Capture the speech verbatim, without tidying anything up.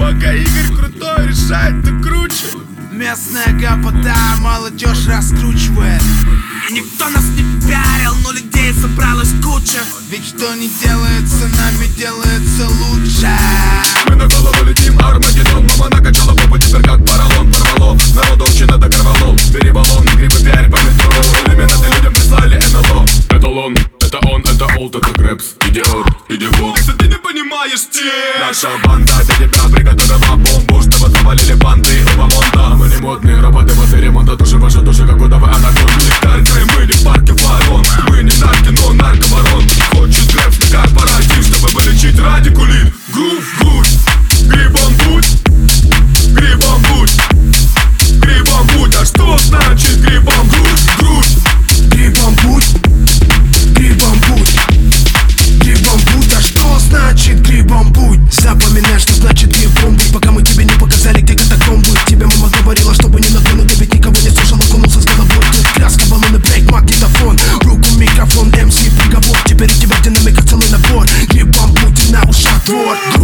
Пока Игорь крутой решает, ты круче. Местная гопота, молодежь раскручивает. И никто нас не пиарил, но людей собралась куча. Ведь что не делается, нами делается лучше. Мы на голову летим, Армагеддон. Мама накачала попу, теперь как поролон. Порвало, народовщина догорвало. Бери баллон, грибы пиарь по метро. Иллюминаты людям прислали эн эл о. Это лон, это он, это олд, это крэпс. Идиот, идиот. Если ты не понимаешь, те наша банда для тебя приготовила бомбу, чтобы завалили банды у Бамонта. Мы не модные роботы после ремонта. Души ваши души, как удавы анаконды. Нектар, мы не в парке ворон. Мы не нарки, но нарковорон. Хочет крэпс на корпоратив, чтобы полечить радикулит. Грув, грудь, грибом будь, грибом будь, грибом будь. А что значит грибом грудь, грудь? Грибом будь, грибом будь, грибом будь. А что значит грибом будь? Запоминай, что значит грибом будь, пока мы тебе не показали, где катакомбы. Тебе мама говорила, чтобы не нагнул, ты ведь никого не слушал, окунулся с головой. Тут краска, баллоны, брейк, магнитофон, руку, микрофон, эм си, приговор. Теперь у тебя в динамиках целый набор. Грибом будь и на ушах двор.